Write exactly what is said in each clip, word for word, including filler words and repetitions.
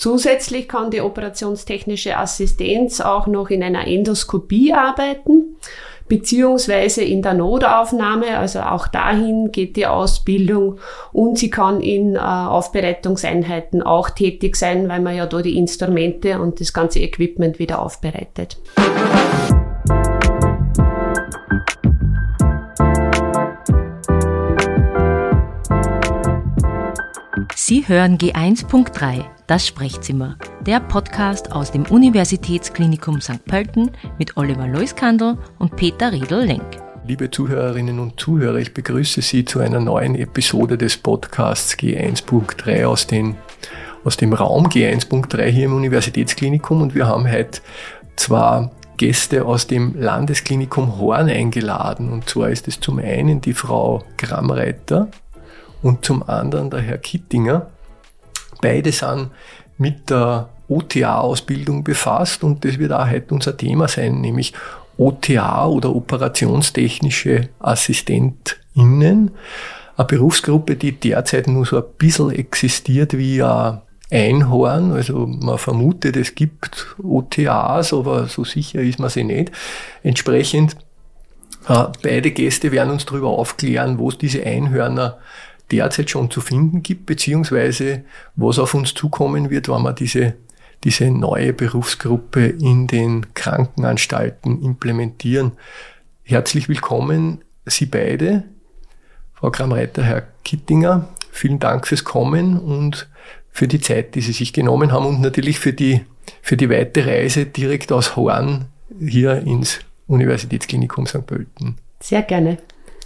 Zusätzlich kann die operationstechnische Assistenz auch noch in einer Endoskopie arbeiten, beziehungsweise in der Notaufnahme, also auch dahin geht die Ausbildung, und sie kann in äh, Aufbereitungseinheiten auch tätig sein, weil man ja da die Instrumente und das ganze Equipment wieder aufbereitet. Sie hören G eins Punkt drei, das Sprechzimmer, der Podcast aus dem Universitätsklinikum Sankt Pölten mit Oliver Leuskandl und Peter Riedl-Lenk. Liebe Zuhörerinnen und Zuhörer, ich begrüße Sie zu einer neuen Episode des Podcasts G eins Punkt drei aus, den, aus dem Raum G eins Punkt drei hier im Universitätsklinikum, und wir haben heute zwar Gäste aus dem Landesklinikum Horn eingeladen, und zwar ist es zum einen die Frau Kramreiter und zum anderen der Herr Kittinger. Beide sind mit der O T A-Ausbildung befasst, und das wird auch heute unser Thema sein, nämlich O T A oder operationstechnische AssistentInnen. Eine Berufsgruppe, die derzeit nur so ein bisschen existiert wie ein Einhorn. Also man vermutet, es gibt O T As, aber so sicher ist man sich nicht. Entsprechend, beide Gäste werden uns darüber aufklären, wo es diese Einhörner derzeit schon zu finden gibt, beziehungsweise was auf uns zukommen wird, wenn wir diese, diese neue Berufsgruppe in den Krankenanstalten implementieren. Herzlich willkommen, Sie beide, Frau Kramreiter, Herr Kittinger. Vielen Dank fürs Kommen und für die Zeit, die Sie sich genommen haben, und natürlich für die, für die weite Reise direkt aus Horn hier ins Universitätsklinikum Sankt Pölten. Sehr gerne.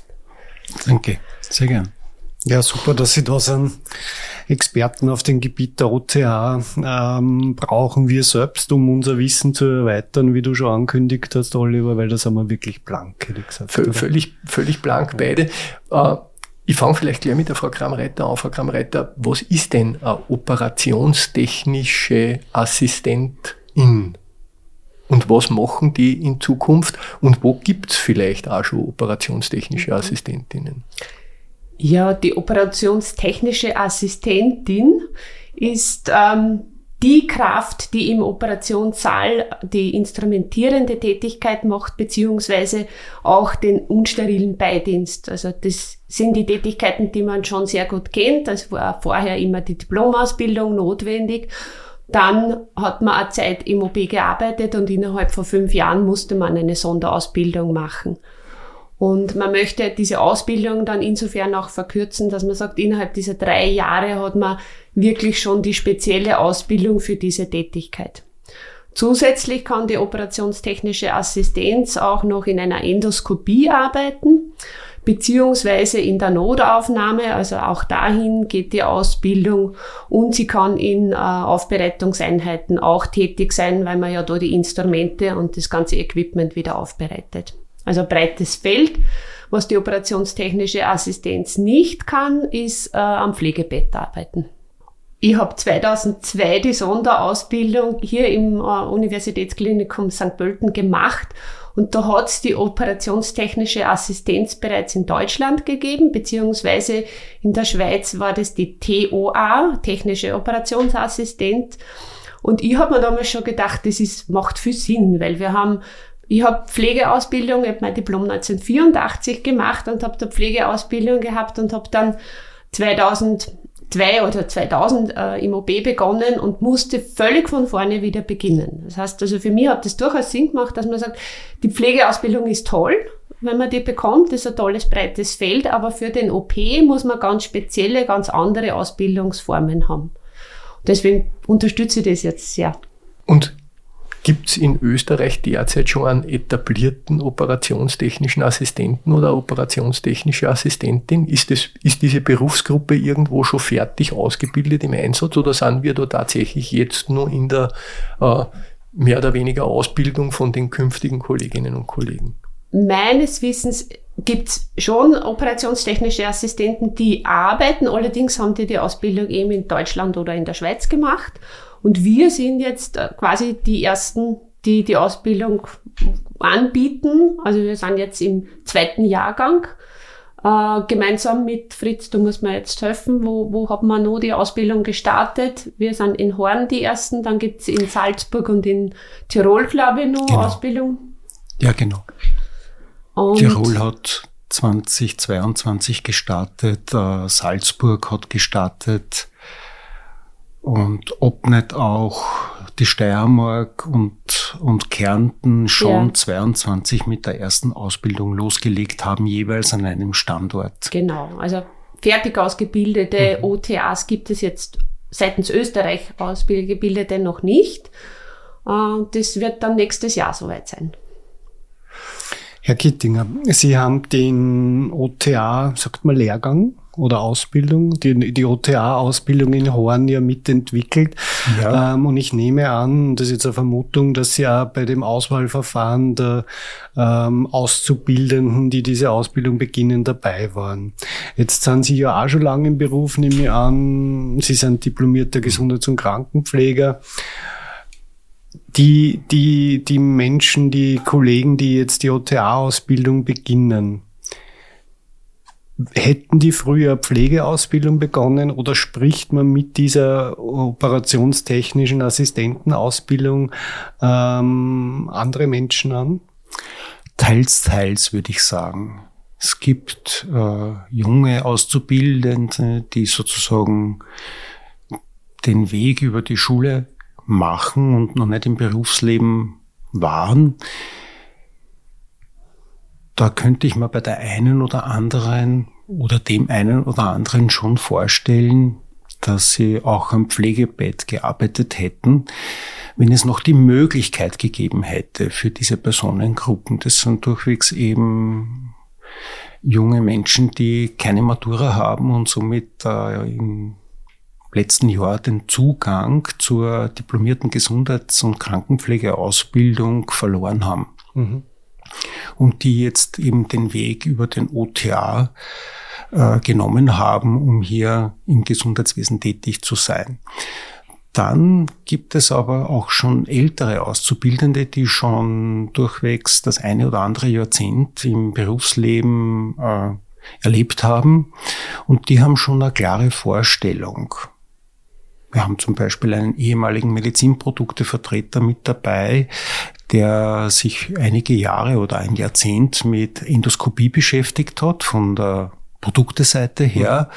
Danke, sehr gerne. Ja, super, dass Sie da sind. Experten auf dem Gebiet der O T A ähm, brauchen wir selbst, um unser Wissen zu erweitern, wie du schon angekündigt hast, Oliver, weil da sind wir wirklich blank, hätte ich gesagt. V- völlig, völlig blank beide. Äh, ich fange vielleicht gleich mit der Frau Kramreiter an. Frau Kramreiter, was ist denn eine operationstechnische Assistentin? Und was machen die in Zukunft? Und wo gibt's vielleicht auch schon operationstechnische Assistentinnen? Ja, die operationstechnische Assistentin ist ähm, die Kraft, die im Operationssaal die instrumentierende Tätigkeit macht, beziehungsweise auch den unsterilen Beidienst. Also das sind die Tätigkeiten, die man schon sehr gut kennt. Es war vorher immer die Diplomausbildung notwendig. Dann hat man eine Zeit im O P gearbeitet, und innerhalb von fünf Jahren musste man eine Sonderausbildung machen. Und man möchte diese Ausbildung dann insofern auch verkürzen, dass man sagt, innerhalb dieser drei Jahre hat man wirklich schon die spezielle Ausbildung für diese Tätigkeit. Zusätzlich kann die operationstechnische Assistenz auch noch in einer Endoskopie arbeiten, beziehungsweise in der Notaufnahme, also auch dahin geht die Ausbildung, und sie kann in äh, Aufbereitungseinheiten auch tätig sein, weil man ja da die Instrumente und das ganze Equipment wieder aufbereitet. Also ein breites Feld. Was die operationstechnische Assistenz nicht kann, ist äh, am Pflegebett arbeiten. Ich habe zweitausendzwei die Sonderausbildung hier im äh, Universitätsklinikum Sankt Pölten gemacht, und da hat es die operationstechnische Assistenz bereits in Deutschland gegeben, beziehungsweise in der Schweiz war das die T O A, technische Operationsassistent. Und ich habe mir damals schon gedacht, das ist, macht viel Sinn, weil wir haben Ich habe Pflegeausbildung, ich habe mein Diplom neunzehnhundertvierundachtzig gemacht und habe da Pflegeausbildung gehabt und habe dann zweitausendzwei oder zweitausend äh, im O B begonnen und musste völlig von vorne wieder beginnen. Das heißt, also für mich hat das durchaus Sinn gemacht, dass man sagt, die Pflegeausbildung ist toll, wenn man die bekommt, das ist ein tolles, breites Feld, aber für den O P muss man ganz spezielle, ganz andere Ausbildungsformen haben. Deswegen unterstütze ich das jetzt sehr. Und gibt es in Österreich derzeit schon einen etablierten operationstechnischen Assistenten oder operationstechnische Assistentin? Ist, das, ist diese Berufsgruppe irgendwo schon fertig ausgebildet im Einsatz, oder sind wir da tatsächlich jetzt nur in der äh, mehr oder weniger Ausbildung von den künftigen Kolleginnen und Kollegen? Meines Wissens gibt es schon operationstechnische Assistenten, die arbeiten, allerdings haben die die Ausbildung eben in Deutschland oder in der Schweiz gemacht. Und wir sind jetzt quasi die Ersten, die die Ausbildung anbieten. Also wir sind jetzt im zweiten Jahrgang. Äh, gemeinsam mit Fritz, du musst mir jetzt helfen, wo, wo hat man noch die Ausbildung gestartet? Wir sind in Horn die Ersten, dann gibt's in Salzburg und in Tirol, glaube ich, noch genau. Ausbildung. Ja, genau. Und Tirol hat zweitausendzweiundzwanzig gestartet, äh, Salzburg hat gestartet und ob nicht auch die Steiermark und, und Kärnten schon ja. zweiundzwanzig mit der ersten Ausbildung losgelegt haben, jeweils an einem Standort. Genau, also fertig ausgebildete Mhm. O T As gibt es jetzt seitens Österreich ausgebildete noch nicht. Äh, das wird dann nächstes Jahr soweit sein. Herr Kittinger, Sie haben den O T A, sagt man Lehrgang oder Ausbildung, die, die O T A-Ausbildung in Horn ja mitentwickelt. Ja. Ähm, und ich nehme an, das ist jetzt eine Vermutung, dass Sie auch bei dem Auswahlverfahren der ähm, Auszubildenden, die diese Ausbildung beginnen, dabei waren. Jetzt sind Sie ja auch schon lange im Beruf, nehme ich an. Sie sind diplomierter Gesundheits- und Krankenpfleger. Die, die, die Menschen, die Kollegen, die jetzt die O T A-Ausbildung beginnen, hätten die früher Pflegeausbildung begonnen oder spricht man mit dieser operationstechnischen Assistentenausbildung ähm, andere Menschen an? Teils, teils würde ich sagen. Es gibt äh, junge Auszubildende, die sozusagen den Weg über die Schule machen und noch nicht im Berufsleben waren. Da könnte ich mir bei der einen oder anderen oder dem einen oder anderen schon vorstellen, dass sie auch am Pflegebett gearbeitet hätten, wenn es noch die Möglichkeit gegeben hätte für diese Personengruppen. Das sind durchwegs eben junge Menschen, die keine Matura haben und somit äh, im letzten Jahr den Zugang zur diplomierten Gesundheits- und Krankenpflegeausbildung verloren haben. Mhm. Und die jetzt eben den Weg über den O T A äh, genommen haben, um hier im Gesundheitswesen tätig zu sein. Dann gibt es aber auch schon ältere Auszubildende, die schon durchwegs das eine oder andere Jahrzehnt im Berufsleben äh, erlebt haben und die haben schon eine klare Vorstellung. Wir haben zum Beispiel einen ehemaligen Medizinproduktevertreter mit dabei, der sich einige Jahre oder ein Jahrzehnt mit Endoskopie beschäftigt hat, von der Produkteseite her.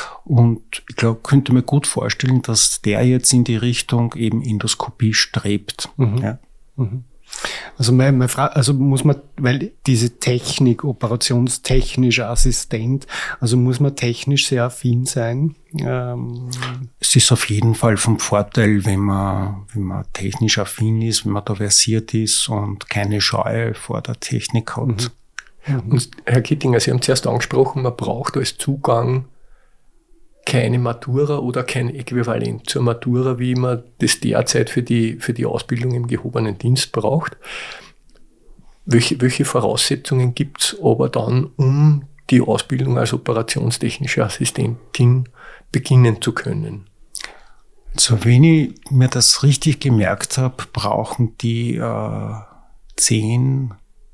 Und ich glaube, könnte mir gut vorstellen, dass der jetzt in die Richtung eben Endoskopie strebt. Mhm. Ja. Mhm. Also, meine, meine Frage, also muss man, weil diese Technik, operationstechnischer Assistent, also muss man technisch sehr affin sein. Ähm es ist auf jeden Fall vom Vorteil, wenn man, wenn man technisch affin ist, wenn man da versiert ist und keine Scheu vor der Technik hat. Mhm. Mhm. Und Herr Kittinger, Sie haben zuerst angesprochen, man braucht als Zugang keine Matura oder kein Äquivalent zur Matura, wie man das derzeit für die, für die Ausbildung im gehobenen Dienst braucht. Welche, welche Voraussetzungen gibt es aber dann, um die Ausbildung als operationstechnische Assistentin beginnen zu können? So, wenn ich mir das richtig gemerkt habe, brauchen die äh, zehn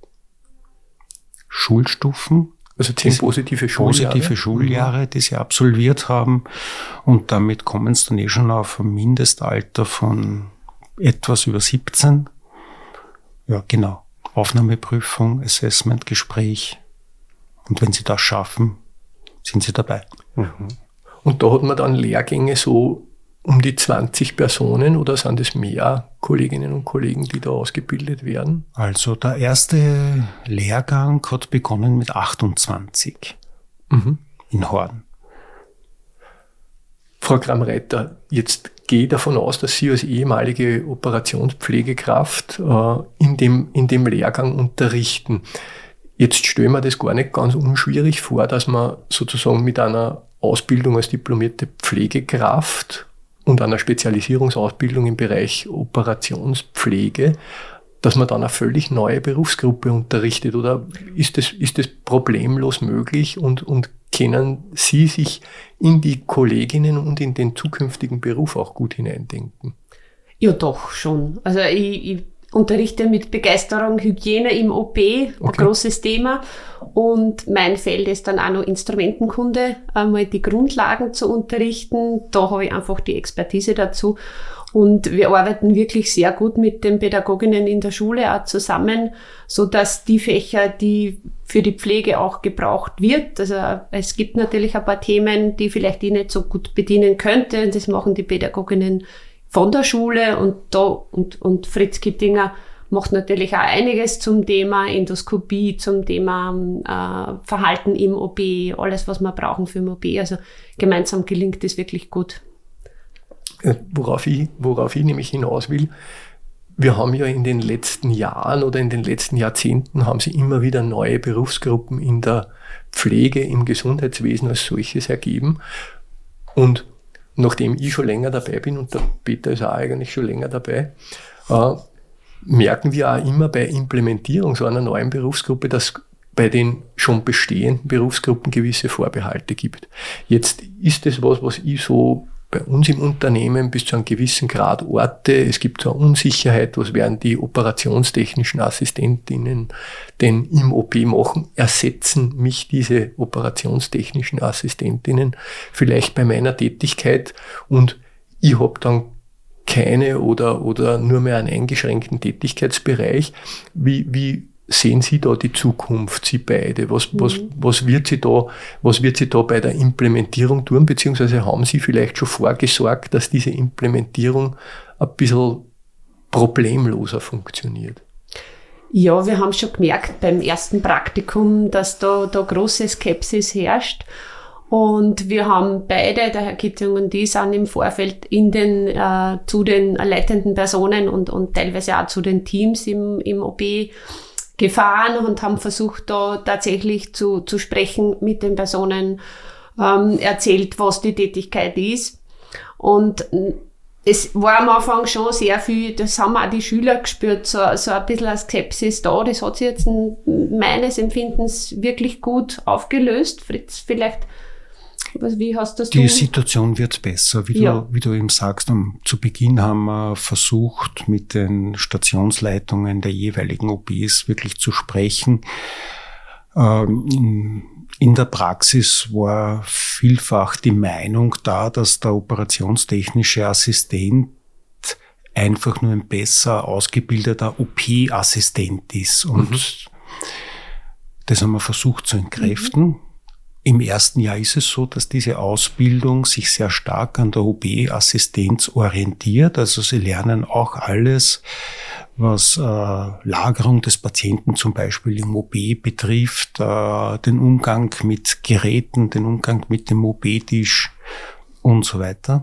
Schulstufen. Also zehn positive Schuljahre. Positive Schuljahre, die sie absolviert haben. Und damit kommen sie dann eh schon auf ein Mindestalter von etwas über siebzehn. Ja, genau. Aufnahmeprüfung, Assessmentgespräch. Und wenn sie das schaffen, sind sie dabei. Mhm. Und da hat man dann Lehrgänge so um die zwanzig Personen oder sind es mehr Kolleginnen und Kollegen, die da ausgebildet werden? Also der erste Lehrgang hat begonnen mit achtundzwanzig mhm. in Horn. Frau Kramreiter, jetzt gehe ich davon aus, dass Sie als ehemalige Operationspflegekraft äh, in dem, in dem Lehrgang unterrichten. Jetzt stellen wir das gar nicht ganz unschwierig vor, dass man sozusagen mit einer Ausbildung als diplomierte Pflegekraft und einer Spezialisierungsausbildung im Bereich Operationspflege, dass man dann eine völlig neue Berufsgruppe unterrichtet? Oder ist das, ist das problemlos möglich und, und können Sie sich in die Kolleginnen und in den zukünftigen Beruf auch gut hineindenken? Ja, doch, schon. Also ich, ich unterrichte mit Begeisterung Hygiene im O P, okay. Ein großes Thema. Und mein Feld ist dann auch noch Instrumentenkunde, einmal die Grundlagen zu unterrichten. Da habe ich einfach die Expertise dazu. Und wir arbeiten wirklich sehr gut mit den Pädagoginnen in der Schule auch zusammen, so dass die Fächer, die für die Pflege auch gebraucht wird, also es gibt natürlich ein paar Themen, die vielleicht ich nicht so gut bedienen könnte. Das machen die Pädagoginnen von der Schule und da, und, und Fritz Kittinger macht natürlich auch einiges zum Thema Endoskopie, zum Thema äh, Verhalten im O P, alles, was wir brauchen für den O P. Also gemeinsam gelingt das wirklich gut. Worauf ich, worauf ich nämlich hinaus will, wir haben ja in den letzten Jahren oder in den letzten Jahrzehnten haben sie immer wieder neue Berufsgruppen in der Pflege, im Gesundheitswesen als solches ergeben. Und nachdem ich schon länger dabei bin und der Peter ist auch eigentlich schon länger dabei, äh, merken wir auch immer bei Implementierung so einer neuen Berufsgruppe, dass bei den schon bestehenden Berufsgruppen gewisse Vorbehalte gibt. Jetzt ist das was, was ich so bei uns im Unternehmen bis zu einem gewissen Grad orte. Es gibt so eine Unsicherheit, was werden die operationstechnischen Assistentinnen denn im O P machen? Ersetzen mich diese operationstechnischen Assistentinnen vielleicht bei meiner Tätigkeit und ich habe dann keine oder oder nur mehr einen eingeschränkten Tätigkeitsbereich. Wie, wie sehen Sie da die Zukunft, Sie beide? Was, mhm. was, was wird Sie da, was wird Sie da bei der Implementierung tun? Beziehungsweise haben Sie vielleicht schon vorgesorgt, dass diese Implementierung ein bisschen problemloser funktioniert? Ja, wir haben schon gemerkt beim ersten Praktikum, dass da, da große Skepsis herrscht. Und wir haben beide, der Herr Kitting und ich, sind im Vorfeld in den, äh, zu den leitenden Personen und, und teilweise auch zu den Teams im, im O P gefahren und haben versucht, da tatsächlich zu, zu sprechen mit den Personen, ähm, erzählt, was die Tätigkeit ist. Und es war am Anfang schon sehr viel, das haben auch die Schüler gespürt, so, so ein bisschen eine Skepsis da. Das hat sich jetzt meines Empfindens wirklich gut aufgelöst. Fritz, vielleicht, was, wie hast das Die du? Situation wird besser. Wie, ja. du, wie du eben sagst, um, zu Beginn haben wir versucht, mit den Stationsleitungen der jeweiligen O Ps wirklich zu sprechen. Ähm, in, in der Praxis war vielfach die Meinung da, dass der operationstechnische Assistent einfach nur ein besser ausgebildeter O P-Assistent ist. Und mhm. das haben wir versucht zu entkräften. Mhm. Im ersten Jahr ist es so, dass diese Ausbildung sich sehr stark an der O P-Assistenz orientiert. Also sie lernen auch alles, was äh, Lagerung des Patienten zum Beispiel im O P betrifft, äh, den Umgang mit Geräten, den Umgang mit dem O P-Tisch und so weiter.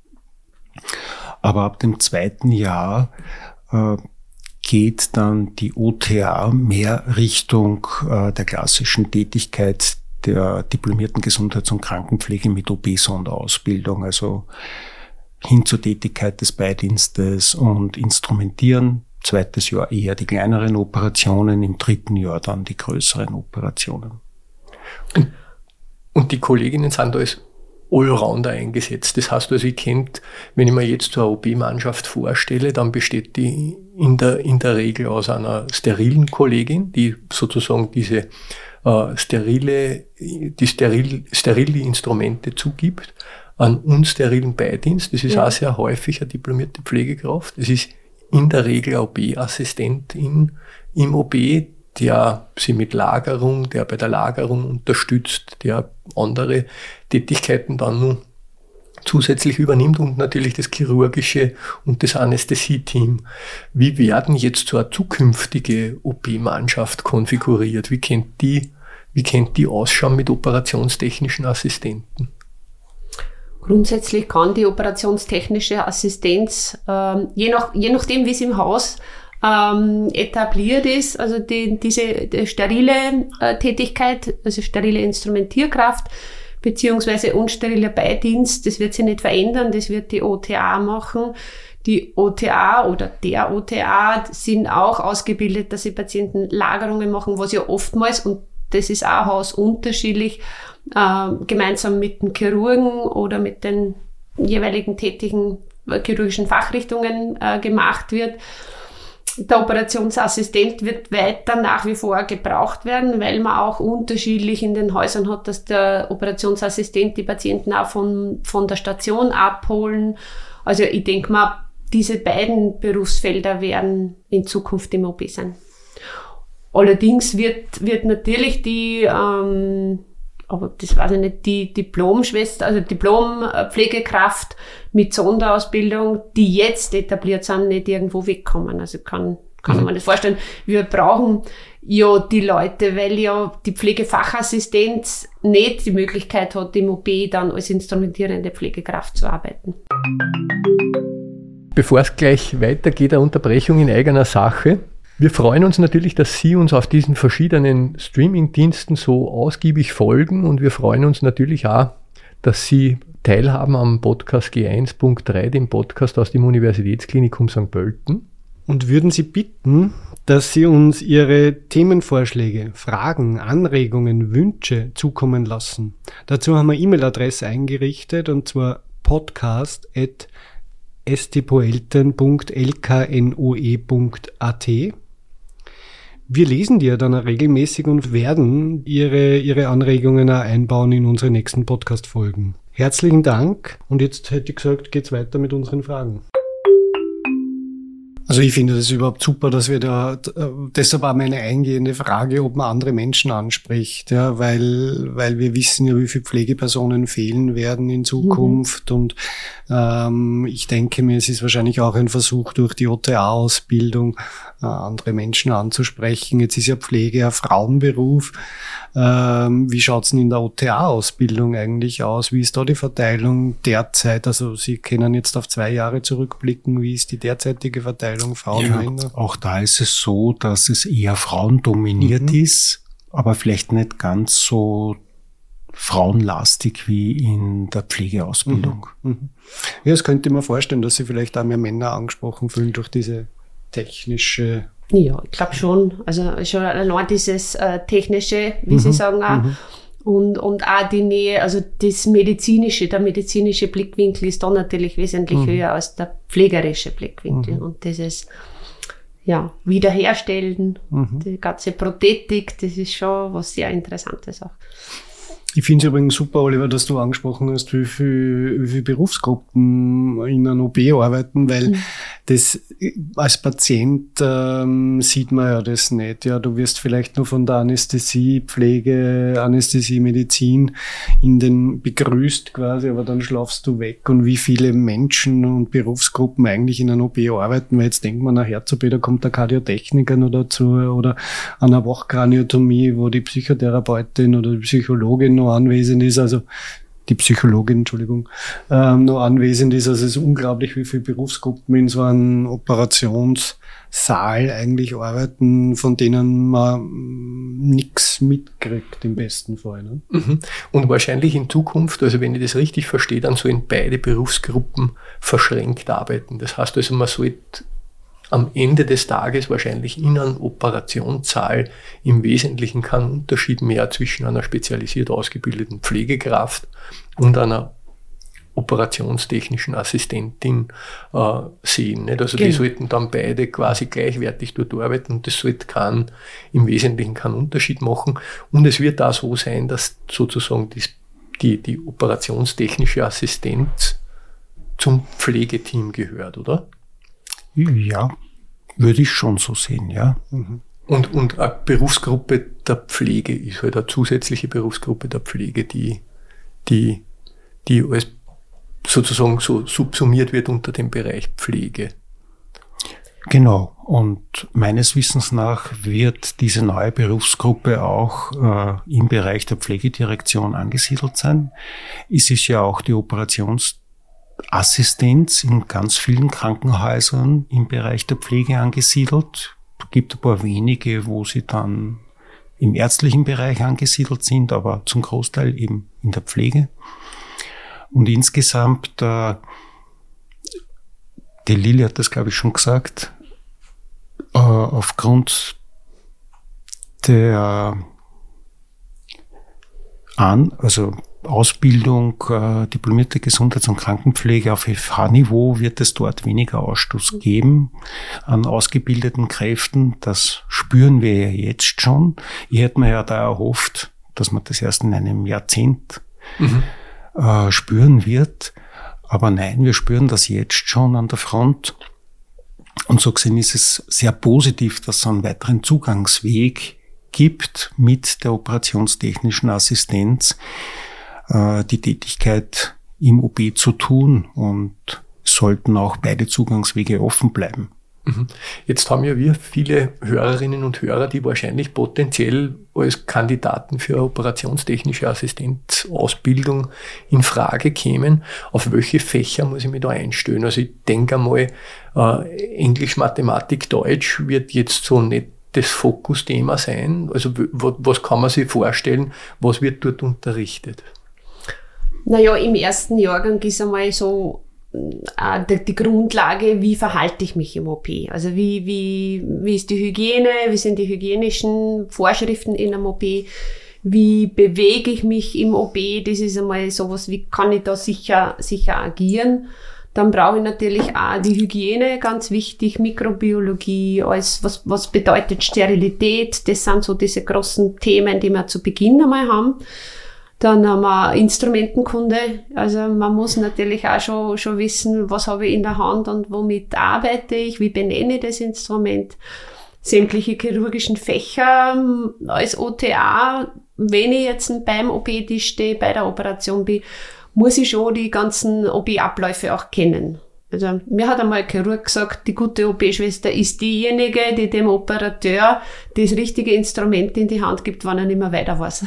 Aber ab dem zweiten Jahr äh, geht dann die O T A mehr Richtung äh, der klassischen Tätigkeit der diplomierten Gesundheits- und Krankenpflege mit O P-Sonderausbildung, also hin zur Tätigkeit des Beidienstes und Instrumentieren. Zweites Jahr eher die kleineren Operationen, im dritten Jahr dann die größeren Operationen. Und, und die Kolleginnen sind da als Allrounder eingesetzt. Das heißt also, ich kennt, wenn ich mir jetzt so eine O P-Mannschaft vorstelle, dann besteht die in der, in der Regel aus einer sterilen Kollegin, die sozusagen diese äh, sterile, die steril, sterile Instrumente zugibt, einen unsterilen Beidienst. Das ist ja auch sehr häufig eine diplomierte Pflegekraft. Es ist in der Regel eine O P-Assistentin im O P, der sie mit Lagerung, der bei der Lagerung unterstützt, der andere Tätigkeiten dann nur zusätzlich übernimmt und natürlich das chirurgische und das Anästhesie-Team. Wie werden jetzt so eine zukünftige O P-Mannschaft konfiguriert? Wie kennt die, wie kennt die ausschauen mit operationstechnischen Assistenten? Grundsätzlich kann die operationstechnische Assistenz, ähm, je, nach, je nachdem, wie es im Haus ähm, etabliert ist, also die, diese die sterile äh, Tätigkeit, also sterile Instrumentierkraft, beziehungsweise unsteriller Beidienst, das wird sich nicht verändern, das wird die O T A machen. Die O T A oder der O T A sind auch ausgebildet, dass sie Patienten Lagerungen machen, was ja oftmals, und das ist auch hausunterschiedlich, äh, gemeinsam mit den Chirurgen oder mit den jeweiligen tätigen chirurgischen Fachrichtungen äh, gemacht wird. der Operationsassistent wird weiter nach wie vor gebraucht werden, weil man auch unterschiedlich in den Häusern hat, dass der Operationsassistent die Patienten auch von, von der Station abholen. Also ich denke mal, diese beiden Berufsfelder werden in Zukunft im O P sein. Allerdings wird, wird natürlich die, ähm, aber das weiß ich nicht, die Diplomschwester, also Diplompflegekraft mit Sonderausbildung, die jetzt etabliert sind, nicht irgendwo wegkommen. Also kann, kann mhm. man das vorstellen. Wir brauchen ja die Leute, weil ja die Pflegefachassistenz nicht die Möglichkeit hat, im O P dann als instrumentierende Pflegekraft zu arbeiten. Bevor es gleich weitergeht, eine Unterbrechung in eigener Sache. Wir freuen uns natürlich, dass Sie uns auf diesen verschiedenen Streaming-Diensten so ausgiebig folgen und wir freuen uns natürlich auch, dass Sie teilhaben am Podcast G eins Punkt drei, dem Podcast aus dem Universitätsklinikum Sankt Pölten. Und würden Sie bitten, dass Sie uns Ihre Themenvorschläge, Fragen, Anregungen, Wünsche zukommen lassen. Dazu haben wir eine E-Mail-Adresse eingerichtet und zwar podcast at stpoelten punkt l k n o e punkt a t. Wir lesen die ja dann regelmäßig und werden Ihre, Ihre Anregungen auch einbauen in unsere nächsten Podcast-Folgen. Herzlichen Dank und jetzt hätte ich gesagt, geht's weiter mit unseren Fragen. Also ich finde das überhaupt super, dass wir da, deshalb auch meine eingehende Frage, ob man andere Menschen anspricht, ja, weil, weil wir wissen ja, wie viele Pflegepersonen fehlen werden in Zukunft mhm. und ähm, ich denke mir, es ist wahrscheinlich auch ein Versuch durch die O T A-Ausbildung, äh, andere Menschen anzusprechen. Jetzt ist ja Pflege ein Frauenberuf. Ähm, wie schaut's denn in der O T A-Ausbildung eigentlich aus? Wie ist da die Verteilung derzeit? Also Sie können jetzt auf zwei Jahre zurückblicken. Wie ist die derzeitige Verteilung Frauen ja, Männer? Auch da ist es so, dass es eher frauendominiert mhm. ist, aber vielleicht nicht ganz so frauenlastig wie in der Pflegeausbildung. Mhm. Ja, das könnte ich mir vorstellen, dass Sie vielleicht auch mehr Männer angesprochen fühlen durch diese technische... Ja, ich glaube schon. Also schon allein dieses äh, Technische, wie mhm. Sie sagen, auch. Mhm. Und, und auch die Nähe, also das Medizinische, der medizinische Blickwinkel ist da natürlich wesentlich mhm. höher als der pflegerische Blickwinkel. Mhm. Und dieses ja, Wiederherstellen, mhm. die ganze Prothetik, das ist schon was sehr Interessantes auch. Ich finde es übrigens super, Oliver, dass du angesprochen hast, wie viel, wie viel Berufsgruppen in einem O P arbeiten, weil mhm. das als Patient ähm, sieht man ja das nicht. Ja, du wirst vielleicht nur von der Anästhesie, Pflege, Anästhesie, Medizin in den begrüßt quasi, aber dann schlafst du weg. Und wie viele Menschen und Berufsgruppen eigentlich in einem O P arbeiten, weil jetzt denkt man, nach Herz-O P, da kommt der Kardiotechniker noch dazu oder an einer Wachkraniotomie, wo die Psychotherapeutin oder die Psychologin noch anwesend ist, also die Psychologin, Entschuldigung, ähm, noch anwesend ist. Also es ist unglaublich, wie viele Berufsgruppen in so einem Operationssaal eigentlich arbeiten, von denen man nichts mitkriegt im besten Fall. Ne? Mhm. Und wahrscheinlich in Zukunft, also wenn ich das richtig verstehe, dann sollen beide Berufsgruppen verschränkt arbeiten. Das heißt also, man sollte am Ende des Tages wahrscheinlich in einem Operationssaal im Wesentlichen keinen Unterschied mehr zwischen einer spezialisiert ausgebildeten Pflegekraft und einer operationstechnischen Assistentin äh, sehen. Nicht? Also genau. Die sollten dann beide quasi gleichwertig dort arbeiten und das sollte kein, im Wesentlichen keinen Unterschied machen. Und es wird da so sein, dass sozusagen die, die, die operationstechnische Assistenz zum Pflegeteam gehört, oder? Ja, würde ich schon so sehen, ja. Und, und eine Berufsgruppe der Pflege ist halt eine zusätzliche Berufsgruppe der Pflege, die, die, die als sozusagen so subsumiert wird unter dem Bereich Pflege. Genau. Und meines Wissens nach wird diese neue Berufsgruppe auch äh, im Bereich der Pflegedirektion angesiedelt sein. Es ist ja auch die Operations Assistenz in ganz vielen Krankenhäusern im Bereich der Pflege angesiedelt. Es gibt ein paar wenige, wo sie dann im ärztlichen Bereich angesiedelt sind, aber zum Großteil eben in der Pflege. Und insgesamt, äh, die Lili hat das, glaube ich, schon gesagt, äh, aufgrund der An, also Ausbildung, äh, diplomierte Gesundheits- und Krankenpflege auf F H-Niveau wird es dort weniger Ausstoß geben an ausgebildeten Kräften. Das spüren wir ja jetzt schon. Ich hätte mir ja da erhofft, dass man das erst in einem Jahrzehnt mhm. äh, spüren wird. Aber nein, wir spüren das jetzt schon an der Front. Und so gesehen ist es sehr positiv, dass es einen weiteren Zugangsweg gibt mit der operationstechnischen Assistenz, äh, die Tätigkeit im O P zu tun, und sollten auch beide Zugangswege offen bleiben. Jetzt haben ja wir viele Hörerinnen und Hörer, die wahrscheinlich potenziell als Kandidaten für operationstechnische Assistenzausbildung in Frage kämen. Auf welche Fächer muss ich mich da einstellen? Also ich denke einmal, äh, Englisch, Mathematik, Deutsch wird jetzt so nicht das Fokusthema sein. Also w- was kann man sich vorstellen, was wird dort unterrichtet? Naja, im ersten Jahrgang ist einmal so Die, die Grundlage, wie verhalte ich mich im O P? Also wie, wie, wie ist die Hygiene, wie sind die hygienischen Vorschriften in einem O P? Wie bewege ich mich im O P? Das ist einmal sowas, wie kann ich da sicher, sicher agieren? Dann brauche ich natürlich auch die Hygiene, ganz wichtig, Mikrobiologie, alles, was, was bedeutet Sterilität? Das sind so diese großen Themen, die wir zu Beginn einmal haben. Dann haben wir Instrumentenkunde, also man muss natürlich auch schon, schon wissen, was habe ich in der Hand und womit arbeite ich, wie benenne ich das Instrument. Sämtliche chirurgischen Fächer als O T A, wenn ich jetzt beim O P-Tisch stehe, bei der Operation bin, muss ich schon die ganzen O P-Abläufe auch kennen. Also mir hat einmal ein Chirurg gesagt, die gute O P-Schwester ist diejenige, die dem Operateur das richtige Instrument in die Hand gibt, wenn er nicht mehr weiter weiß.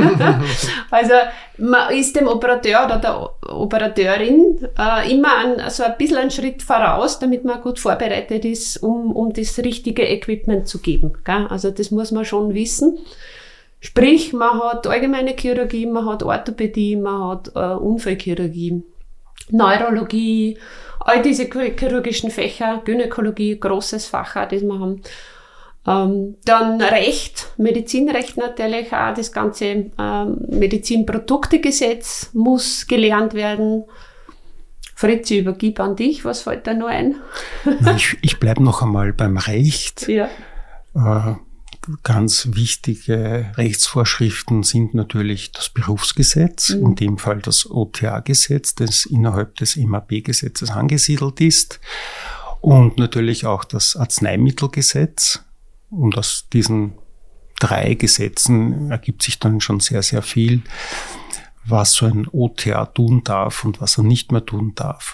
Also man ist dem Operateur oder der Operateurin äh, immer ein, so ein bisschen einen Schritt voraus, damit man gut vorbereitet ist, um, um das richtige Equipment zu geben. Gell? Also das muss man schon wissen. Sprich, man hat allgemeine Chirurgie, man hat Orthopädie, man hat äh, Unfallchirurgie, Neurologie, all diese chirurgischen Fächer, Gynäkologie, großes Fach auch, das wir haben. Ähm, dann Recht, Medizinrecht natürlich auch, das ganze ähm, Medizinproduktegesetz muss gelernt werden. Fritz, ich übergebe an dich, was fällt da noch ein? Ich, ich bleibe noch einmal beim Recht. Ja. Äh, Ganz wichtige Rechtsvorschriften sind natürlich das Berufsgesetz, mhm. in dem Fall das O T A-Gesetz, das innerhalb des M A B-Gesetzes angesiedelt ist, und natürlich auch das Arzneimittelgesetz. Und aus diesen drei Gesetzen ergibt sich dann schon sehr, sehr viel, was so ein O T A tun darf und was er nicht mehr tun darf.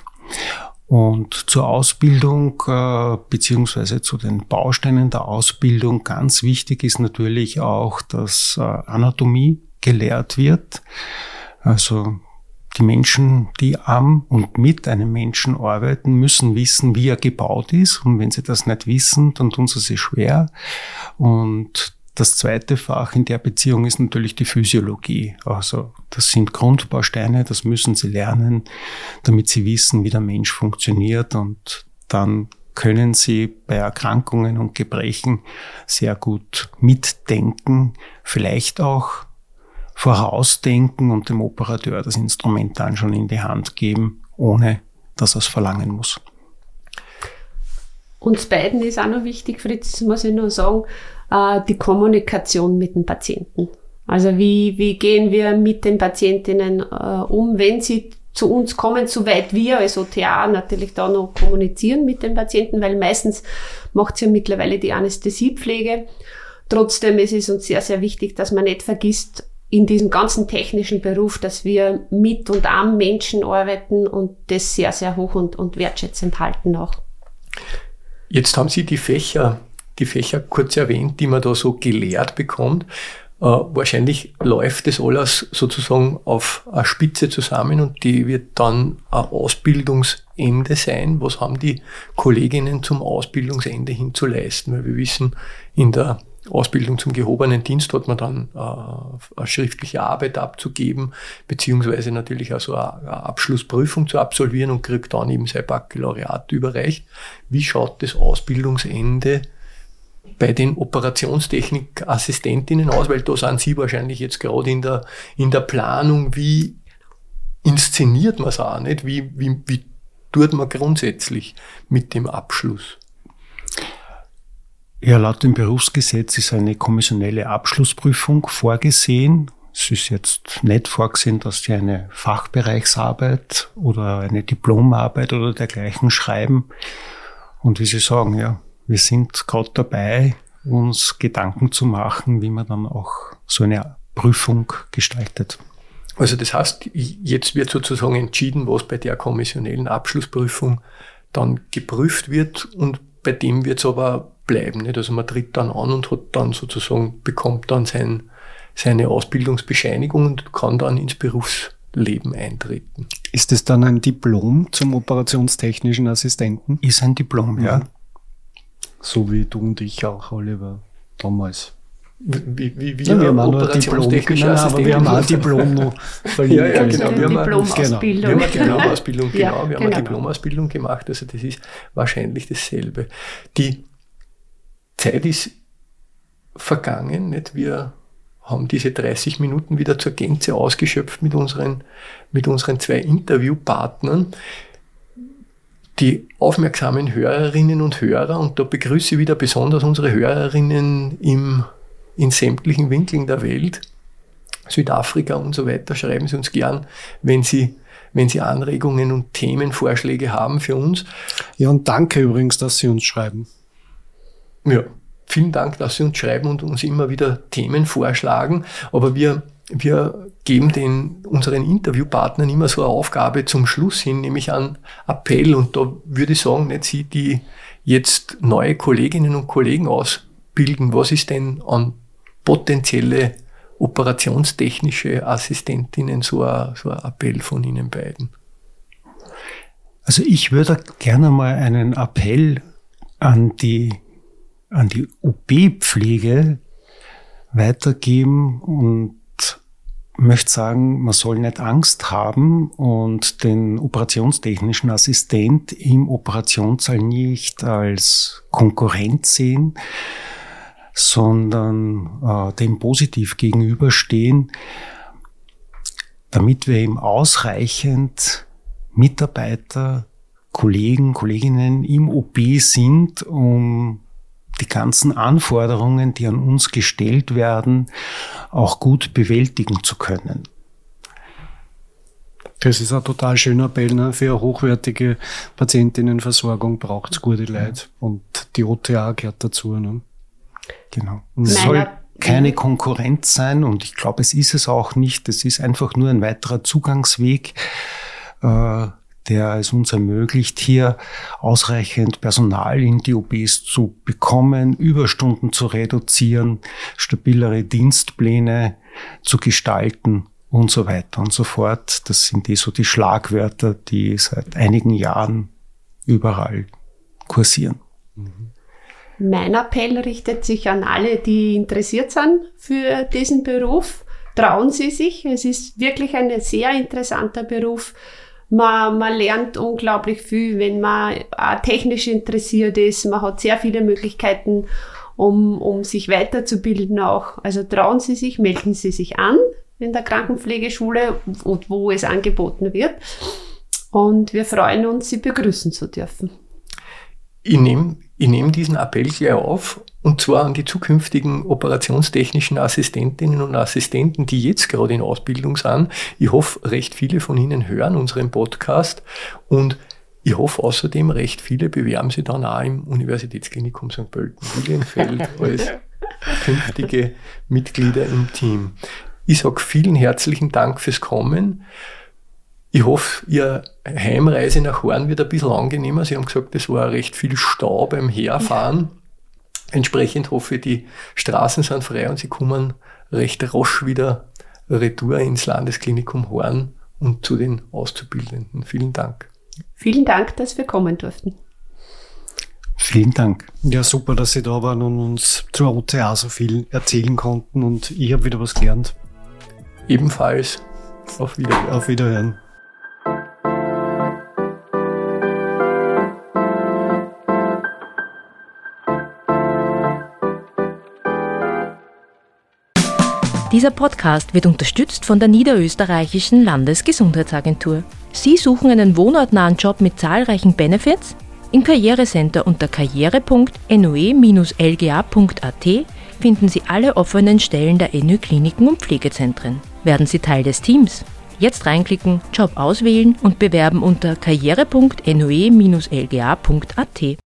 Und zur Ausbildung äh, beziehungsweise zu den Bausteinen der Ausbildung ganz wichtig ist natürlich auch, dass äh, Anatomie gelehrt wird. Also die Menschen, die am und mit einem Menschen arbeiten, müssen wissen, wie er gebaut ist. Und wenn sie das nicht wissen, dann tun sie sich schwer. Und das zweite Fach in der Beziehung ist natürlich die Physiologie. Also das sind Grundbausteine, das müssen sie lernen, damit sie wissen, wie der Mensch funktioniert, und dann können sie bei Erkrankungen und Gebrechen sehr gut mitdenken, vielleicht auch vorausdenken und dem Operateur das Instrument dann schon in die Hand geben, ohne dass er es verlangen muss. Uns beiden ist auch noch wichtig, Fritz, muss ich nur sagen, die Kommunikation mit den Patienten. Also wie, wie gehen wir mit den Patientinnen äh, um, wenn sie zu uns kommen, soweit wir als O T A natürlich da noch kommunizieren mit den Patienten, weil meistens macht es ja mittlerweile die Anästhesiepflege. Trotzdem ist es uns sehr, sehr wichtig, dass man nicht vergisst, in diesem ganzen technischen Beruf, dass wir mit und am Menschen arbeiten und das sehr, sehr hoch und, und wertschätzend halten auch. Jetzt haben Sie die Fächer die Fächer kurz erwähnt, die man da so gelehrt bekommt. Äh, wahrscheinlich läuft das alles sozusagen auf eine Spitze zusammen und die wird dann ein Ausbildungsende sein. Was haben die Kolleginnen zum Ausbildungsende hin zu leisten? Weil wir wissen, in der Ausbildung zum gehobenen Dienst hat man dann äh, eine schriftliche Arbeit abzugeben, beziehungsweise natürlich auch so eine, eine Abschlussprüfung zu absolvieren und kriegt dann eben sein Baccalaureat überreicht. Wie schaut das Ausbildungsende bei den Operationstechnikassistentinnen aus, weil da sind Sie wahrscheinlich jetzt gerade in der, in der Planung, wie inszeniert man es auch nicht, wie, wie, wie tut man grundsätzlich mit dem Abschluss? Ja, laut dem Berufsgesetz ist eine kommissionelle Abschlussprüfung vorgesehen. Es ist jetzt nicht vorgesehen, dass die eine Fachbereichsarbeit oder eine Diplomarbeit oder dergleichen schreiben. Und wie Sie sagen, ja, wir sind gerade dabei, uns Gedanken zu machen, wie man dann auch so eine Prüfung gestaltet. Also das heißt, jetzt wird sozusagen entschieden, was bei der kommissionellen Abschlussprüfung dann geprüft wird, und bei dem wird es aber bleiben, nicht? Also man tritt dann an und hat dann sozusagen, bekommt dann sein, seine Ausbildungsbescheinigung und kann dann ins Berufsleben eintreten. Ist es dann ein Diplom zum operationstechnischen Assistenten? Ist ein Diplom, ja. So wie du und ich auch, Oliver, damals. Wie, wie, wie ja, wir haben auch noch Diplom, nein, aber wir haben auch ein Diplom noch. Ja, ja, genau. Wir haben Diplomausbildung. Wir haben eine Diplomausbildung, genau. Ja, wir haben genau. eine Diplomausbildung gemacht, also das ist wahrscheinlich dasselbe. Die Zeit ist vergangen, nicht? Wir haben diese dreißig Minuten wieder zur Gänze ausgeschöpft mit unseren, mit unseren zwei Interviewpartnern. Die aufmerksamen Hörerinnen und Hörer, und da begrüße ich wieder besonders unsere Hörerinnen im, in sämtlichen Winkeln der Welt, Südafrika und so weiter, schreiben Sie uns gern, wenn Sie, wenn Sie Anregungen und Themenvorschläge haben für uns. Ja, und danke übrigens, dass Sie uns schreiben. Ja, vielen Dank, dass Sie uns schreiben und uns immer wieder Themen vorschlagen, aber wir Wir geben den, unseren Interviewpartnern immer so eine Aufgabe zum Schluss hin, nämlich einen Appell. Und da würde ich sagen, nicht Sie, die jetzt neue Kolleginnen und Kollegen ausbilden, was ist denn an potenzielle operationstechnische Assistentinnen so ein, so ein Appell von Ihnen beiden? Also ich würde gerne mal einen Appell an die, an die O P-Pflege weitergeben und möchte sagen, man soll nicht Angst haben und den operationstechnischen Assistent im Operationssaal nicht als Konkurrent sehen, sondern äh, dem positiv gegenüberstehen, damit wir eben ausreichend Mitarbeiter, Kollegen, Kolleginnen im O P sind, um die ganzen Anforderungen, die an uns gestellt werden, auch gut bewältigen zu können. Das ist ein total schöner Appell, ne? Für eine hochwertige Patientinnenversorgung braucht es gute Leute. Und die O T A gehört dazu. Ne? Genau. Und es soll keine Konkurrenz sein, und ich glaube, es ist es auch nicht. Es ist einfach nur ein weiterer Zugangsweg, äh, der es uns ermöglicht, hier ausreichend Personal in die O Ps zu bekommen, Überstunden zu reduzieren, stabilere Dienstpläne zu gestalten und so weiter und so fort. Das sind eh so die Schlagwörter, die seit einigen Jahren überall kursieren. Mein Appell richtet sich an alle, die interessiert sind für diesen Beruf. Trauen Sie sich. Es ist wirklich ein sehr interessanter Beruf. Man, man lernt unglaublich viel, wenn man auch technisch interessiert ist. Man hat sehr viele Möglichkeiten, um, um sich weiterzubilden auch. Also trauen Sie sich, melden Sie sich an in der Krankenpflegeschule, wo, wo es angeboten wird. Und wir freuen uns, Sie begrüßen zu dürfen. Ich nehme ich nehm diesen Appell gleich auf, und zwar an die zukünftigen operationstechnischen Assistentinnen und Assistenten, die jetzt gerade in Ausbildung sind. Ich hoffe, recht viele von Ihnen hören unseren Podcast, und ich hoffe außerdem, recht viele bewerben sich dann auch im Universitätsklinikum Sankt Pölten-Lilienfeld als künftige Mitglieder im Team. Ich sage vielen herzlichen Dank fürs Kommen. Ich hoffe, Ihre Heimreise nach Horn wird ein bisschen angenehmer. Sie haben gesagt, es war recht viel Stau beim Herfahren. Entsprechend hoffe ich, die Straßen sind frei und Sie kommen recht rasch wieder retour ins Landesklinikum Horn und zu den Auszubildenden. Vielen Dank. Vielen Dank, dass wir kommen durften. Vielen Dank. Ja, super, dass Sie da waren und uns zur O T A so viel erzählen konnten, und ich habe wieder was gelernt. Ebenfalls. Auf Wiederhören. Auf Wiederhören. Dieser Podcast wird unterstützt von der Niederösterreichischen Landesgesundheitsagentur. Sie suchen einen wohnortnahen Job mit zahlreichen Benefits? Im Karrierecenter unter karriere punkt n o e Bindestrich l g a punkt a t finden Sie alle offenen Stellen der N Ö Kliniken und Pflegezentren. Werden Sie Teil des Teams? Jetzt reinklicken, Job auswählen und bewerben unter karriere punkt n o e Bindestrich l g a punkt a t.